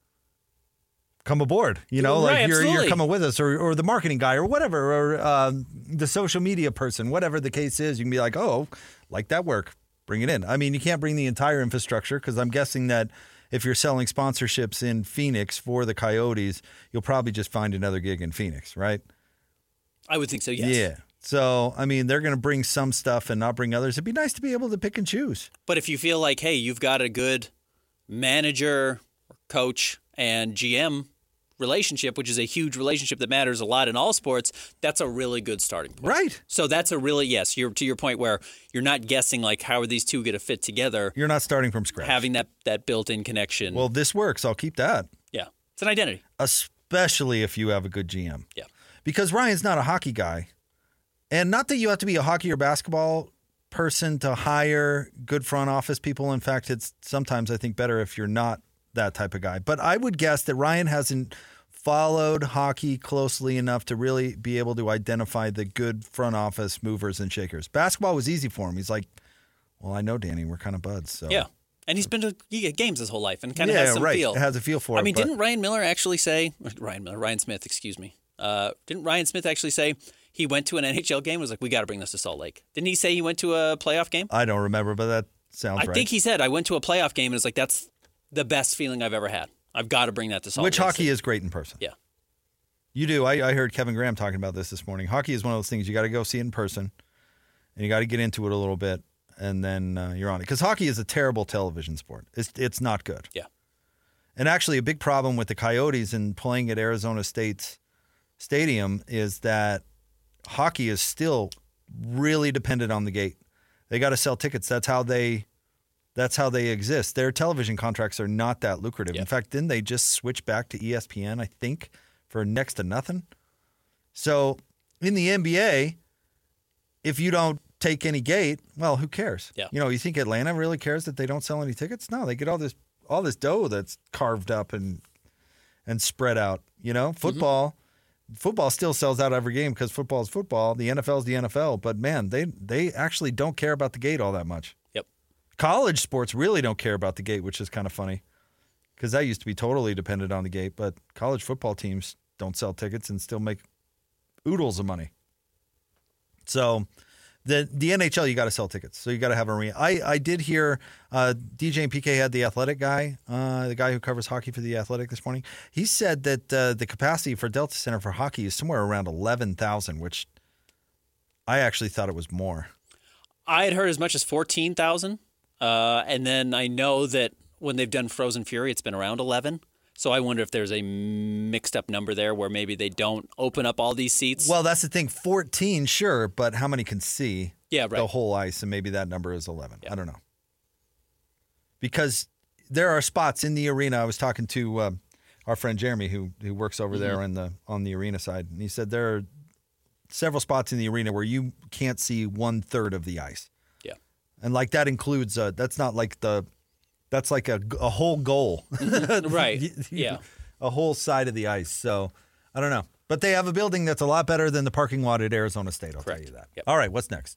S9: come aboard. You know,
S10: Right,
S9: like you're
S10: absolutely.
S9: you're coming with us, or or the marketing guy, or whatever, or um, the social media person, whatever the case is. You can be like, oh, like that work, bring it in. I mean, you can't bring the entire infrastructure because I'm guessing that if you're selling sponsorships in Phoenix for the Coyotes, you'll probably just find another gig in Phoenix, right?
S10: I would think so, yes.
S9: Yeah. So, I mean, they're going to bring some stuff and not bring others. It'd be nice to be able to pick and choose.
S10: But if you feel like, hey, you've got a good manager, coach, and G M relationship, which is a huge relationship that matters a lot in all sports, that's a really good starting point.
S9: Right.
S10: So that's a really, yes, you're to your point where you're not guessing like how are these two going to fit together.
S9: You're not starting from scratch.
S10: Having that, that built-in connection.
S9: Well, this works. I'll keep that.
S10: Yeah. It's an identity.
S9: Especially if you have a good G M.
S10: Yeah.
S9: Because Ryan's not a hockey guy. And not that you have to be a hockey or basketball person to hire good front office people. In fact, it's sometimes I think better if you're not that type of guy. But I would guess that Ryan hasn't followed hockey closely enough to really be able to identify the good front office movers and shakers. Basketball was easy for him. He's like, well, I know Danny. We're kind of buds. So
S10: Yeah. And he's been to games his whole life and kind of
S9: yeah,
S10: has some
S9: right.
S10: feel.
S9: Has a feel for
S10: I
S9: it.
S10: mean,
S9: but-
S10: didn't Ryan Miller actually say, Ryan Miller, Ryan Smith, excuse me. Uh, didn't Ryan Smith actually say he went to an N H L game and was like, we got to bring this to Salt Lake? Didn't he say he went to a playoff game?
S9: I don't remember, but that sounds
S10: I
S9: right.
S10: think he said, I went to a playoff game and it's like, that's the best feeling I've ever had. I've got to bring that to Salt
S9: Which
S10: Lake
S9: hockey
S10: City.
S9: is great in person.
S10: Yeah.
S9: You do. I, I heard Kevin Graham talking about this this morning. Hockey is one of those things you got to go see it in person, and you got to get into it a little bit, and then uh, you're on it. Because hockey is a terrible television sport. It's it's not good.
S10: Yeah.
S9: And actually, a big problem with the Coyotes and playing at Arizona State's stadium is that hockey is still really dependent on the gate. They got to sell tickets. That's how they. That's how they exist. Their television contracts are not that lucrative.
S10: Yep.
S9: In fact, didn't they just switch back to E S P N, I think, for next to nothing? So in the N B A, if you don't take any gate, well, who cares?
S10: Yeah.
S9: You know, you think Atlanta really cares that they don't sell any tickets? No, they get all this all this dough that's carved up and and spread out. You know, football football still sells out every game because football is football. The N F L is the N F L. But man, they they actually don't care about the gate all that much.
S10: Yep.
S9: College sports really don't care about the gate, which is kind of funny because that used to be totally dependent on the gate. But college football teams don't sell tickets and still make oodles of money. So The the N H L, you got to sell tickets, so you got to have an arena. I, I did hear uh, D J and P K had the Athletic guy, uh, the guy who covers hockey for the Athletic this morning. He said that uh, the capacity for Delta Center for hockey is somewhere around eleven thousand, which I actually thought it was more.
S10: I had heard as much as fourteen thousand, uh, and then I know that when they've done Frozen Fury, it's been around eleven. So I wonder if there's a mixed up number there where maybe they don't open up all these seats.
S9: Well, that's the thing. fourteen, sure, but how many can see
S10: yeah, right.
S9: the whole ice? And maybe that number is eleven. Yeah. I don't know. Because there are spots in the arena. I was talking to uh, our friend Jeremy, who who works over mm-hmm. there in the on the arena side, and he said there are several spots in the arena where you can't see one third of the ice.
S10: Yeah,
S9: and like that includes uh, that's not like the. That's like a, a whole goal.
S10: Right, yeah.
S9: A whole side of the ice. So, I don't know. But they have a building that's a lot better than the parking lot at Arizona State, I'll
S10: Correct.
S9: tell you that.
S10: Yep.
S9: All right, what's next?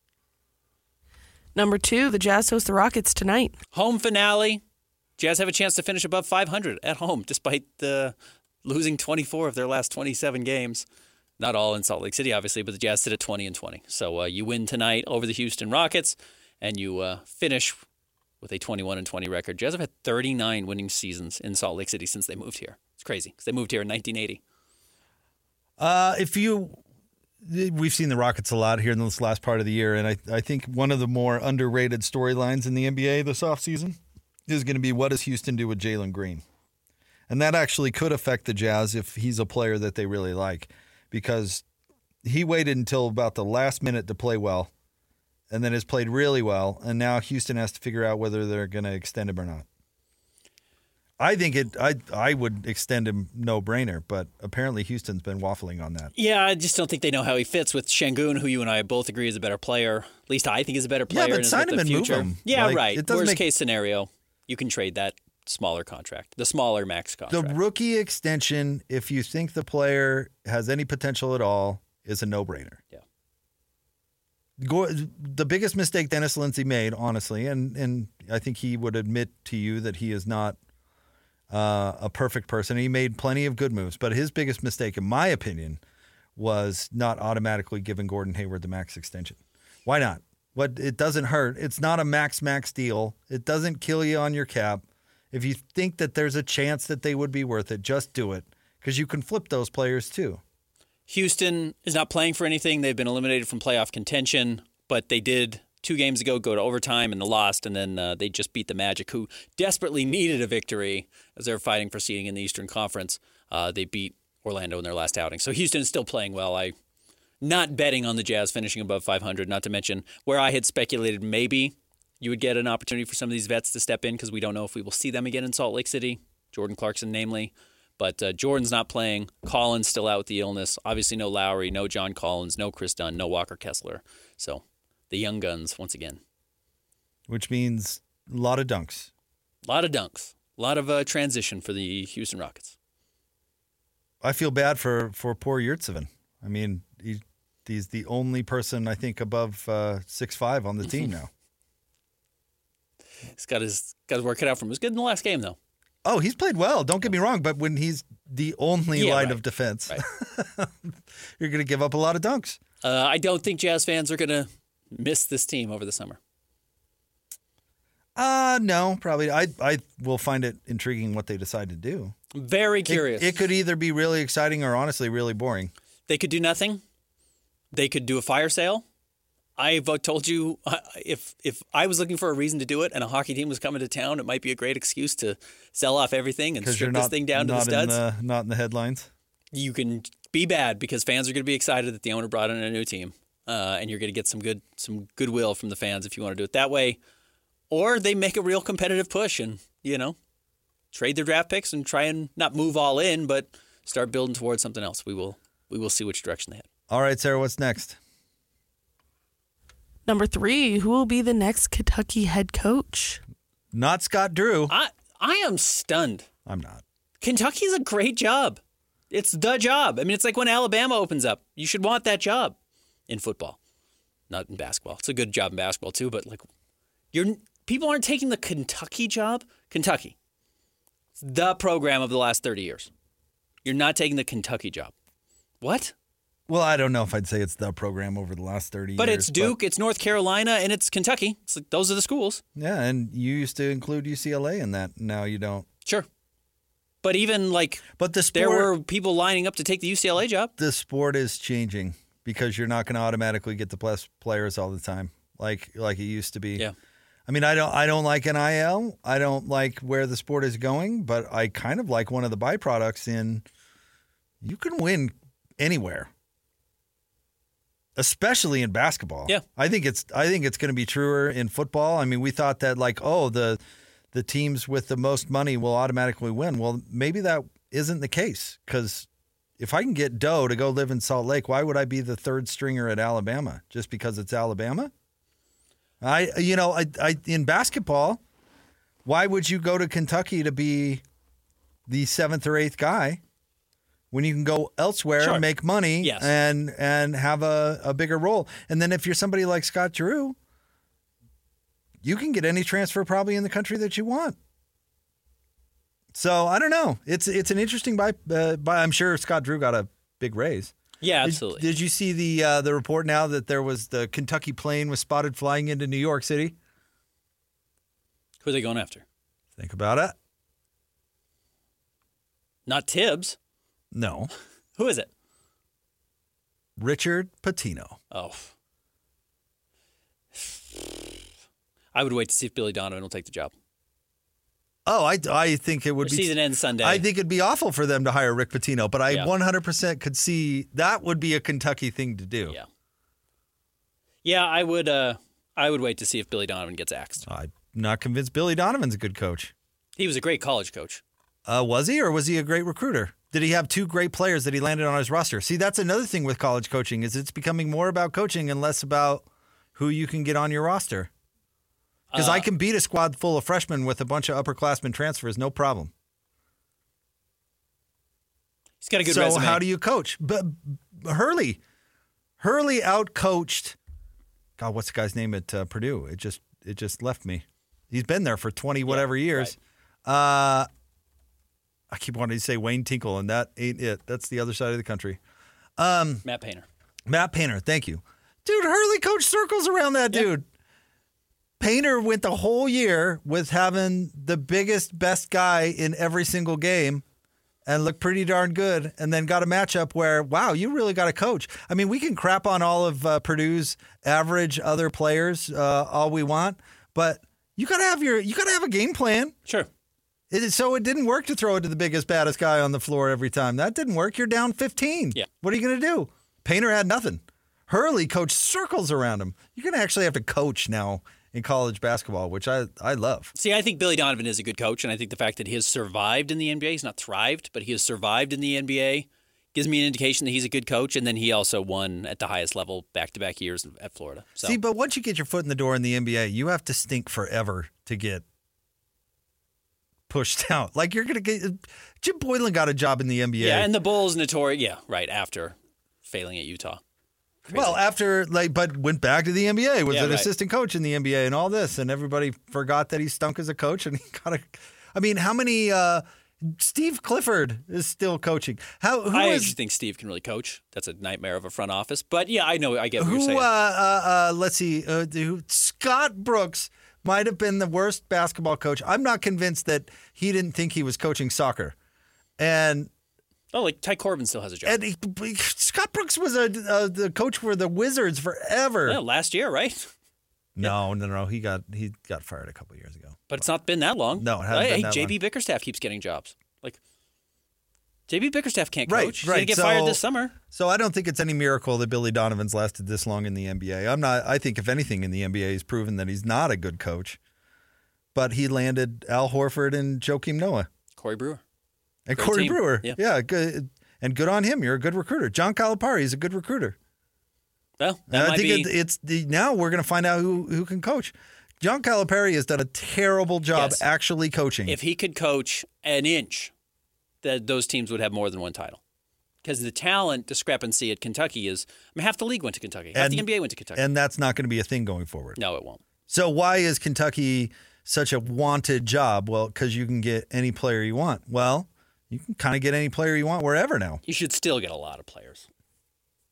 S11: Number two, the Jazz host the Rockets tonight.
S10: Home finale. Jazz have a chance to finish above five hundred at home, despite the losing twenty-four of their last twenty-seven games. Not all in Salt Lake City, obviously, but the Jazz sit at twenty and twenty. So uh, you win tonight over the Houston Rockets, and you uh, finish with a twenty-one and twenty record. Jazz have had thirty-nine winning seasons in Salt Lake City since they moved here. It's crazy because they moved here in nineteen eighty.
S9: Uh, if you, we've seen the Rockets a lot here in this last part of the year, and I, I think one of the more underrated storylines in the N B A this offseason is going to be what does Houston do with Jalen Green? And that actually could affect the Jazz if he's a player that they really like, because he waited until about the last minute to play well, and then has played really well, and now Houston has to figure out whether they're going to extend him or not. I think it. I I would extend him no brainer, but apparently Houston's been waffling on that.
S10: Yeah, I just don't think they know how he fits with Şengün, who you and I both agree is a better player. At least I think is a better player.
S9: Yeah, but
S10: and
S9: sign
S10: is
S9: him
S10: the
S9: and
S10: future.
S9: move him.
S10: Yeah,
S9: Like,
S10: right.
S9: it doesn't
S10: Worst
S9: make-
S10: case scenario, you can trade that smaller contract, the smaller max contract.
S9: The rookie extension, if you think the player has any potential at all, is a no brainer.
S10: Yeah.
S9: Go, the biggest mistake Dennis Lindsey made, honestly, and and I think he would admit to you that he is not uh, a perfect person. He made plenty of good moves, but his biggest mistake, in my opinion, was not automatically giving Gordon Hayward the max extension. Why not? What it doesn't hurt. It's not a max max deal. It doesn't kill you on your cap. If you think that there's a chance that they would be worth it, just do it, because you can flip those players too.
S10: Houston is not playing for anything. They've been eliminated from playoff contention, but they did two games ago go to overtime and they lost, and then uh, they just beat the Magic, who desperately needed a victory as they're fighting for seeding in the Eastern Conference. Uh, they beat Orlando in their last outing. So Houston is still playing well. I not betting on the Jazz finishing above five hundred, not to mention where I had speculated maybe you would get an opportunity for some of these vets to step in because we don't know if we will see them again in Salt Lake City, Jordan Clarkson namely. But uh, Jordan's not playing. Collins still out with the illness. Obviously no Lowry, no John Collins, no Chris Dunn, no Walker Kessler. So the young guns once again.
S9: Which means a lot of dunks.
S10: A lot of dunks. A lot of uh, transition for the Houston Rockets.
S9: I feel bad for, for poor Yurtseven. I mean, he, he's the only person, I think, above uh, six five on the team now.
S10: He's got his, got his work cut out for him. He was good in the last game, though.
S9: Oh, he's played well. Don't get me wrong, but when he's the only
S10: Yeah,
S9: line
S10: right.
S9: of defense,
S10: Right.
S9: you're going to give up a lot of dunks.
S10: Uh, I don't think Jazz fans are going to miss this team over the summer.
S9: Uh, no, probably. I I will find it intriguing what they decide to do.
S10: Very curious.
S9: It, it could either be really exciting or honestly really boring.
S10: They could do nothing. They could do a fire sale. I've uh, told you uh, if if I was looking for a reason to do it and a hockey team was coming to town, it might be a great excuse to sell off everything and
S9: Because you're
S10: strip
S9: not,
S10: this thing down to the
S9: not in
S10: studs.
S9: the, not in the headlines.
S10: You can be bad because fans are going to be excited that the owner brought in a new team, uh, and you're going to get some good some goodwill from the fans if you want to do it that way. Or they make a real competitive push and, you know, trade their draft picks and try and not move all in, but start building towards something else. We will we will see which direction they head.
S9: All right, Sarah, what's next?
S11: Number three, who will be the next Kentucky head coach?
S9: Not Scott Drew.
S10: I I am stunned.
S9: I'm not.
S10: Kentucky's a great job. It's the job. I mean, it's like when Alabama opens up. You should want that job in football, not in basketball. It's a good job in basketball too, but like, you're people aren't taking the Kentucky job. Kentucky, it's the program of the last thirty years. You're not taking the Kentucky job. What?
S9: Well, I don't know if I'd say it's the program over the last thirty
S10: But
S9: years.
S10: it's Duke, it's North Carolina, and it's Kentucky. It's like, those are the schools.
S9: Yeah, and you used to include U C L A in that. Now you don't.
S10: Sure. But even like,
S9: but the sport,
S10: there were people lining up to take the U C L A job.
S9: The sport is changing because you're not going to automatically get the best players all the time, like like it used to be.
S10: Yeah.
S9: I mean, I don't I don't like N I L. I don't like where the sport is going, but I kind of like one of the byproducts in you can win anywhere, especially in basketball.
S10: Yeah.
S9: I think it's I think it's going to be truer in football. I mean, we thought that like, oh, the the teams with the most money will automatically win. Well, maybe that isn't the case because if I can get Doe to go live in Salt Lake, why would I be the third stringer at Alabama just because it's Alabama? I, you know, I, I in basketball, why would you go to Kentucky to be the seventh or eighth guy when you can go elsewhere
S10: Sure.
S9: and make money
S10: Yes.
S9: and and have a, a bigger role? And then if you're somebody like Scott Drew, you can get any transfer probably in the country that you want. So I don't know. It's it's an interesting buy. Uh, buy. I'm sure Scott Drew got a big raise.
S10: Yeah,
S9: Did-
S10: absolutely.
S9: Did, you see the uh, the report now that there was the Kentucky plane was spotted flying into New York City?
S10: Who are they going after?
S9: Think about it.
S10: Not Tibbs.
S9: No.
S10: Who is it?
S9: Richard Pitino.
S10: Oh. I would wait to see if Billy Donovan will take the job.
S9: Oh, I, I think it would
S10: Their
S9: be
S10: season ends Sunday.
S9: I think it'd be awful for them to hire Rick Pitino, but I
S10: Yeah.
S9: one hundred percent could see that would be a Kentucky thing to do.
S10: Yeah. Yeah, I would. Uh, I would wait to see if Billy Donovan gets axed.
S9: I'm not convinced Billy Donovan's a good coach.
S10: He was a great college coach.
S9: Uh, was he, or was he a great recruiter? Did he have two great players that he landed on his roster? See, that's another thing with college coaching is it's becoming more about coaching and less about who you can get on your roster. Because
S10: Uh,
S9: I can beat a squad full of freshmen with a bunch of upperclassmen transfers, no problem.
S10: He's got a good
S9: so
S10: resume.
S9: how do you coach? But Hurley, Hurley outcoached. God, what's the guy's name at uh, Purdue? It just it just left me. He's been there for twenty whatever years. Uh, I keep wanting to say Wayne Tinkle, and that ain't it. That's the other side of the country. Um,
S10: Matt Painter.
S9: Matt Painter, thank you, dude. Hurley coached circles around that dude. Painter went the whole year with having the biggest, best guy in every single game and looked pretty darn good, and then got a matchup where, wow, you really got to coach. I mean, we can crap on all of uh, Purdue's average other players uh, all we want, but you got to have your you got to have a game plan.
S10: Sure.
S9: It, so it didn't work to throw it to the biggest, baddest guy on the floor every time. That didn't work. You're down fifteen.
S10: Yeah.
S9: What are you going to do? Painter had nothing. Hurley coached circles around him. You're going to actually have to coach now in college basketball, which I, I love.
S10: See, I think Billy Donovan is a good coach, and I think the fact that he has survived in the N B A, he's not thrived, but he has survived in the N B A, gives me an indication that he's a good coach, and then he also won at the highest level back-to-back years at Florida. So.
S9: See, but once you get your foot in the door in the N B A, you have to stink forever to get pushed out. Like you're going to get Jim Boylan got a job in the N B A.
S10: Yeah, and the Bulls notorious, yeah, right, after failing at Utah. Crazy.
S9: Well, after like, but went back to the N B A, was
S10: Yeah,
S9: an
S10: right.
S9: assistant coach in the N B A, and all this, and everybody forgot that he stunk as a coach, and he got a. I mean, how many? Uh, Steve Clifford is still coaching. How? Who
S10: I
S9: is?
S10: actually think Steve can really coach. That's a nightmare of a front office. But yeah, I know. I get what
S9: Who?
S10: you're saying.
S9: Uh, uh, uh, let's see. Uh, who, Scott Brooks might have been the worst basketball coach. I'm not convinced that he didn't think he was coaching soccer, and.
S10: Oh, like Ty Corbin still has a job.
S9: And he, Scott Brooks was a, a the coach for the Wizards forever.
S10: Yeah, last year, right?
S9: No, no, no. He got he got fired a couple years ago.
S10: But it's not been that long.
S9: No, it hasn't
S10: hey,
S9: been that
S10: J B
S9: long.
S10: Bickerstaff keeps getting jobs. Like J B Bickerstaff can't
S9: Right,
S10: coach. He's
S9: right.
S10: gonna get
S9: So-
S10: fired this summer.
S9: So I don't think it's any miracle that Billy Donovan's lasted this long in the N B A. I'm not. I think if anything in the N B A, he's proven that he's not a good coach. But he landed Al Horford and Joakim Noah
S10: Corey Brewer.
S9: and
S10: Great
S9: Corey
S10: team.
S9: Brewer.
S10: Yeah.
S9: yeah, good. And good on him. You're a good recruiter. John Calipari is a good recruiter.
S10: Well, that
S9: I
S10: might
S9: think
S10: be.
S9: it, it's the, now we're going to find out who who can coach. John Calipari has done a terrible job
S10: Yes.
S9: actually coaching.
S10: If he could coach an inch, that those teams would have more than one title. Because the talent discrepancy at Kentucky is, I mean, half the league went to Kentucky. Half
S9: And-
S10: the N B A went to Kentucky.
S9: and that's not going to be a thing going forward.
S10: No, it won't.
S9: So why is Kentucky such a wanted job? Well, because you can get any player you want. Well, you can kind of get any player you want wherever now.
S10: You should still get a lot of players.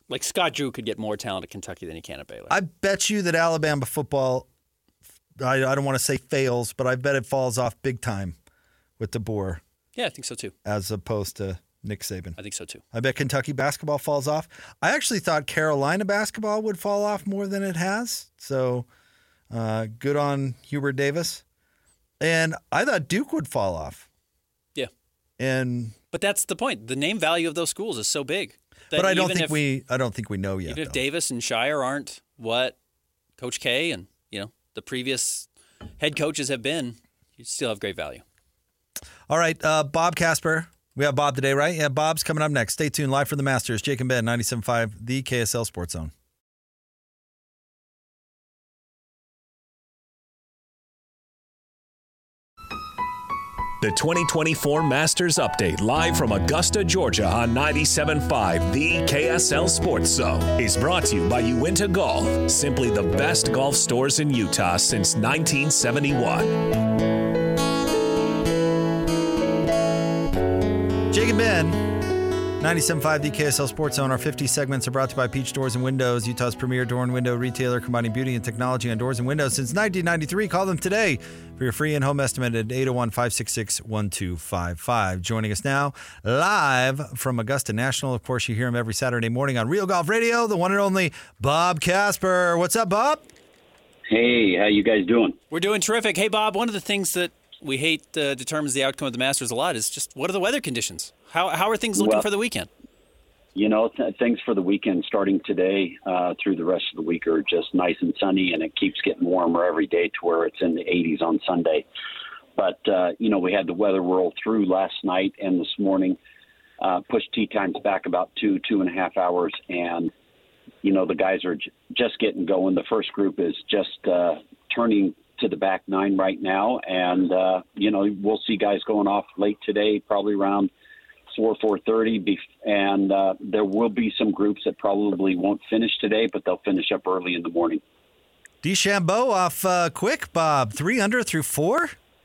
S10: Like Scott Drew could get more talent at Kentucky than he can at Baylor.
S9: I bet you that Alabama football, I, I don't want to say fails, but I bet it falls off big time with DeBoer.
S10: Yeah, I think so too.
S9: As opposed to Nick Saban.
S10: I think so too.
S9: I bet Kentucky basketball falls off. I actually thought Carolina basketball would fall off more than it has. So uh, good on Hubert Davis. And I thought Duke would fall off.
S10: Yeah.
S9: And
S10: But that's the point. The name value of those schools is so big.
S9: But I don't think
S10: if,
S9: we I don't think we know yet.
S10: Even if
S9: though.
S10: Davis and Shire aren't what Coach K and, you know, the previous head coaches have been, you still have great value.
S9: All right, uh, Bob Casper. We have Bob today, right? Yeah, Bob's coming up next. Stay tuned. Live from the Masters. Jake and Ben, ninety-seven point five, the K S L Sports Zone.
S5: The twenty twenty-four Masters Update, live from Augusta, Georgia on ninety-seven point five, the K S L Sports Zone, is brought to you by Uinta Golf, simply the best golf stores in Utah since nineteen seventy-one.
S9: Jake and Ben, ninety-seven point five, the K S L Sports Zone. Our fifty segments are brought to you by Peach Doors and Windows, Utah's premier door and window retailer, combining beauty and technology on doors and windows since nineteen ninety-three. Call them today for your free in-home estimate at eight oh one, five six six, one two five five. Joining us now, live from Augusta National. Of course, you hear him every Saturday morning on Real Golf Radio, the one and only Bob Casper. What's up, Bob?
S17: Hey, how you guys doing?
S10: We're doing terrific. Hey, Bob, one of the things that we hate uh, determines the outcome of the Masters a lot is just what are the weather conditions? How how are things looking
S17: Well,
S10: for the weekend?
S17: You know, th- things for the weekend starting today uh, through the rest of the week are just nice and sunny, and it keeps getting warmer every day to where it's in the eighties on Sunday. But, uh, you know, we had the weather roll through last night and this morning, uh, pushed tee times back about two, two and a half hours, and, you know, the guys are j- just getting going. The first group is just uh, turning to the back nine right now, and, uh, you know, we'll see guys going off late today, probably around four, four thirty, and uh, there will be some groups that probably won't finish today, but they'll finish up early in the morning.
S9: DeChambeau off uh, quick, Bob. Three under through four?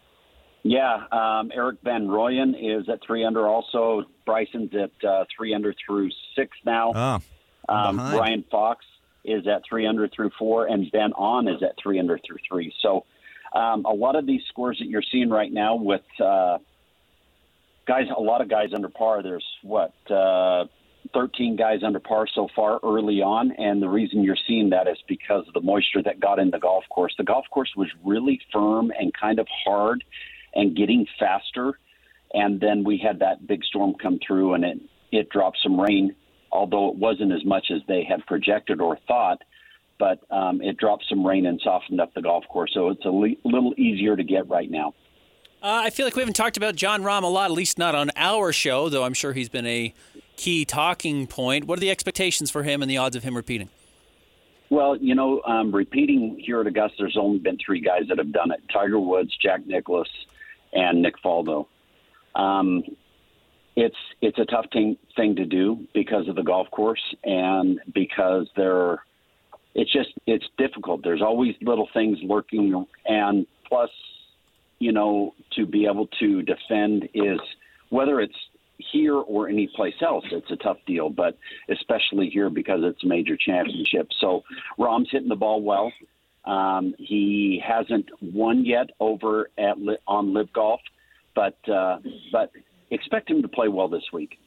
S17: Yeah, um, Eric Van Rooyen is at three under also. Bryson's at uh, three under through six now.
S9: Oh,
S17: um, Brian Fox is at three under through four, and Ben On is at three under through three. So um, a lot of these scores that you're seeing right now with uh, – Guys, a lot of guys under par. There's, what, uh, thirteen guys under par so far early on, and the reason you're seeing that is because of the moisture that got in the golf course. The golf course was really firm and kind of hard and getting faster, and then we had that big storm come through, and it, it dropped some rain, although it wasn't as much as they had projected or thought, but um, it dropped some rain and softened up the golf course, so it's a le- little easier to get right now.
S10: Uh, I feel like we haven't talked about John Rahm a lot, at least not on our show, though I'm sure he's been a key talking point. What are the expectations for him and the odds of him repeating?
S17: Well, you know, um, repeating here at Augusta, there's only been three guys that have done it: Tiger Woods, Jack Nicklaus, and Nick Faldo. Um, it's it's a tough thing, thing to do because of the golf course and because they're it's just it's difficult. There's always little things lurking, and plus, you know, to be able to defend is, whether it's here or any place else, it's a tough deal, but especially here because it's a major championship. So Rahm's hitting the ball well. Um, he hasn't won yet over at on Live Golf, but uh, but expect him to play well this week.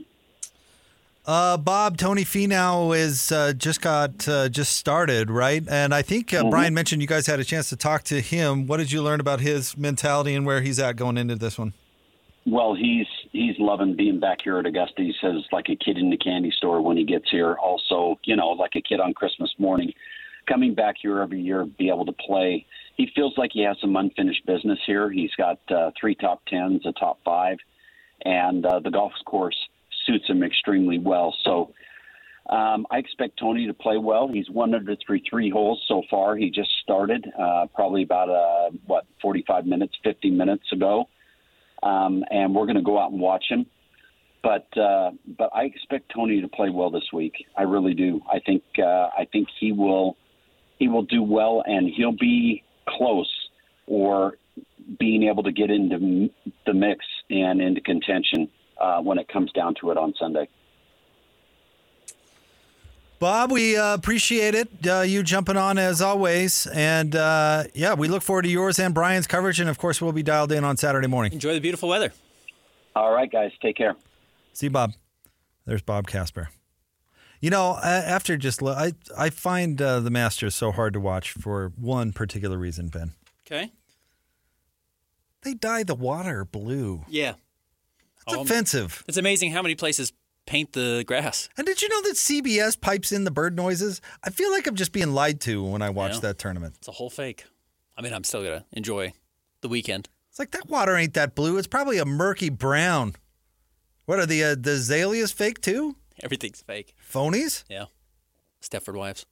S9: Uh, Bob, Tony Finau is uh, just got uh, just started, right? And I think uh, mm-hmm. Brian mentioned you guys had a chance to talk to him. What did you learn about his mentality and where he's at going into this one?
S17: Well, he's he's loving being back here at Augusta. He says like a kid in the candy store when he gets here. Also, you know, like a kid on Christmas morning, coming back here every year, be able to play. He feels like he has some unfinished business here. He's got uh, three top tens, a top five, and uh, the golf course suits him extremely well. So um, I expect Tony to play well. He's one under three three holes so far. He just started uh, probably about, uh, what, forty-five minutes, fifty minutes ago. Um, and we're going to go out and watch him. But uh, but I expect Tony to play well this week. I really do. I think uh, I think he will he will do well, and he'll be close or being able to get into the mix and into contention Uh, when it comes down to it on Sunday.
S9: Bob, we uh, appreciate it. Uh, you jumping on as always. And uh, yeah, we look forward to yours and Brian's coverage. And of course, we'll be dialed in on Saturday morning.
S10: Enjoy the beautiful weather.
S17: All right, guys. Take care.
S9: See you, Bob. There's Bob Casper. You know, after just, I, I find uh, the Masters so hard to watch for one particular reason, Ben.
S10: Okay.
S9: They dye the water blue.
S10: Yeah.
S9: It's oh, offensive.
S10: It's amazing how many places paint the grass.
S9: And did you know that C B S pipes in the bird noises? I feel like I'm just being lied to when I watch that tournament.
S10: It's a whole fake. I mean, I'm still going to enjoy the weekend.
S9: It's like that water ain't that blue. It's probably a murky brown. What are the, uh, the azaleas fake too?
S10: Everything's fake.
S9: Phonies?
S10: Yeah. Stepford Wives.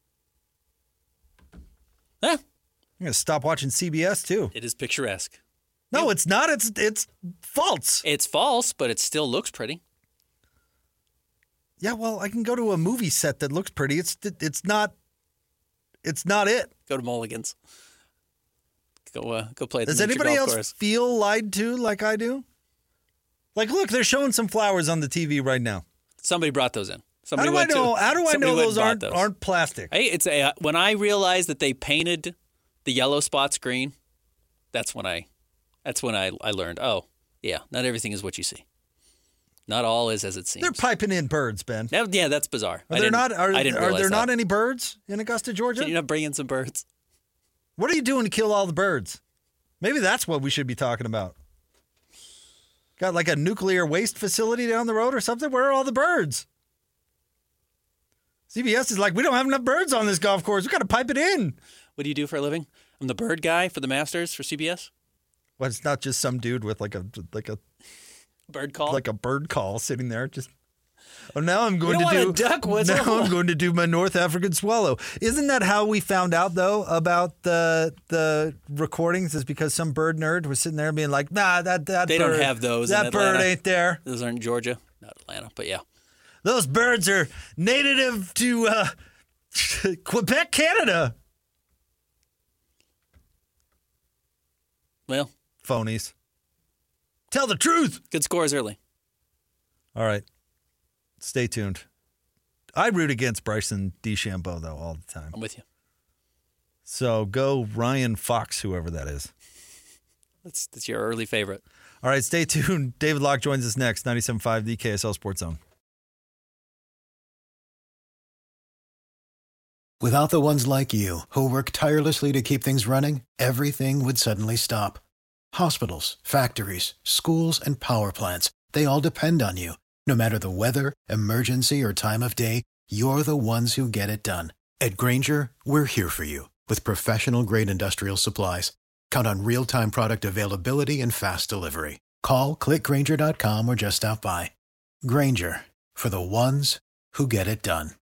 S10: Yeah.
S9: I'm going to stop watching C B S too.
S10: It is picturesque.
S9: No, it's not. It's it's false.
S10: It's false, but it still looks pretty.
S9: Yeah, well, I can go to a movie set that looks pretty. It's it's not it's not it.
S10: Go to Mulligan's. Go uh, go play at the
S9: Does anybody
S10: golf
S9: else
S10: course.
S9: feel lied to like I do? Like, look, they're showing some flowers on the T V right now.
S10: Somebody brought those in. Somebody
S9: how do I
S10: went
S9: know?
S10: To,
S9: how do I know those aren't
S10: those.
S9: aren't plastic?
S10: Hey, it's a, when I realized that they painted the yellow spots green. That's when I, that's when I I learned. Oh, yeah, not everything is what you see. Not all is as it seems.
S9: They're piping in birds, Ben.
S10: Now, yeah, that's bizarre.
S9: Are
S10: I
S9: there
S10: didn't,
S9: not? Are,
S10: I didn't
S9: are there
S10: realize
S9: not
S10: that.
S9: any birds in Augusta, Georgia?
S10: Can you not bring in some birds?
S9: What are you doing to kill all the birds? Maybe that's what we should be talking about. Got like a nuclear waste facility down the road or something? Where are all the birds? C B S is like, we don't have enough birds on this golf course. We got to pipe it in.
S10: What do you do for a living? I'm the bird guy for the Masters for C B S.
S9: Well, it's not just some dude with like a like a
S10: bird call,
S9: like a bird call sitting there. Just oh, now I'm going
S10: you
S9: to
S10: don't
S9: do
S10: want a duck whistle.
S9: Now I'm going to do my North African swallow. Isn't that how we found out though about the the recordings? Is because some bird nerd was sitting there being like, nah, that that
S10: they
S9: bird,
S10: don't have those.
S9: That
S10: in
S9: bird
S10: Atlanta.
S9: ain't there.
S10: Those aren't in Georgia, not Atlanta, but yeah.
S9: Those birds are native to uh, Quebec, Canada.
S10: Well,
S9: phonies. Tell the truth.
S10: Good scores early.
S9: All right. Stay tuned. I root against Bryson DeChambeau, though, all the time.
S10: I'm with you.
S9: So go Ryan Fox, whoever that is.
S10: That's, that's your early favorite.
S9: All right, stay tuned. David Locke joins us next, ninety-seven point five, the K S L Sports Zone.
S18: Without the ones like you, who work tirelessly to keep things running, everything would suddenly stop. Hospitals, factories, schools, and power plants, they all depend on you. No matter the weather, emergency, or time of day, you're the ones who get it done. At Grainger, we're here for you with professional-grade industrial supplies. Count on real-time product availability and fast delivery. Call, click Grainger dot com, or just stop by. Grainger, for the ones who get it done.